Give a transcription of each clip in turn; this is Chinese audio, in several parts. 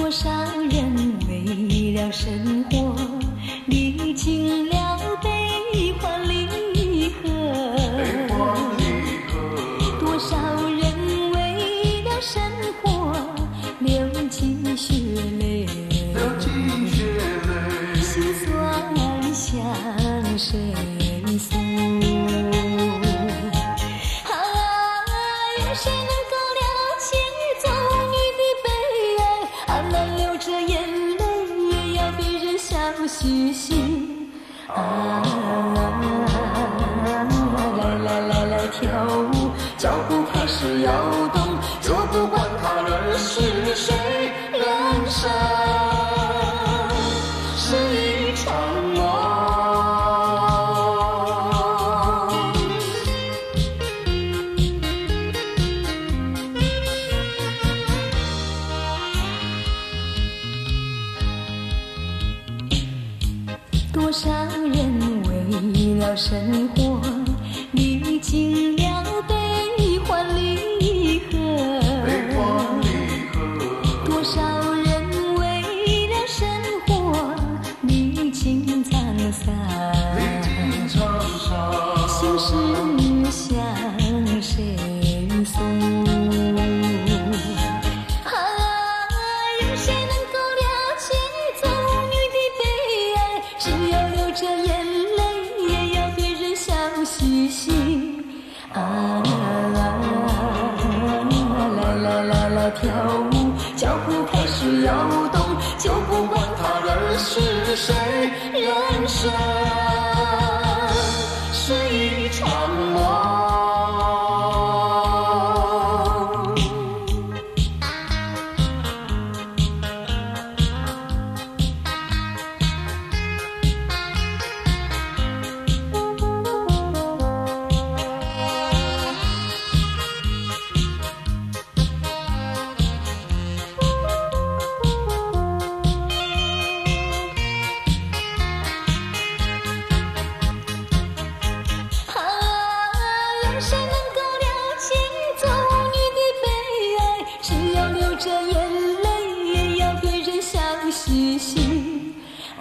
多少人为了生活历经了悲欢离合，多少人为了生活流尽血泪，心酸向谁诉？有谁能够了解走女的悲哀？安然流着眼泪，也要别人笑嘻嘻。来跳舞，脚步开始摇动，就不管他人是谁，人生是一场梦。多少人为了生活历经了悲欢离合，多少人为了生活历经沧桑，心事向谁诉？有谁能够了解走女的悲哀？只要流着眼泪，也要别人笑嘻嘻。来跳舞，脚步开始摇动，就不管他人是谁，人生是一场梦。有谁能够了解走女的悲哀？只要流着眼泪，也要别人笑嘻嘻。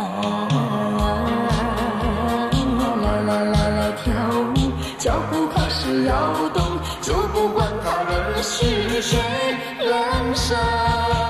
来跳舞，脚步开始摇动，就不管他人是谁，人生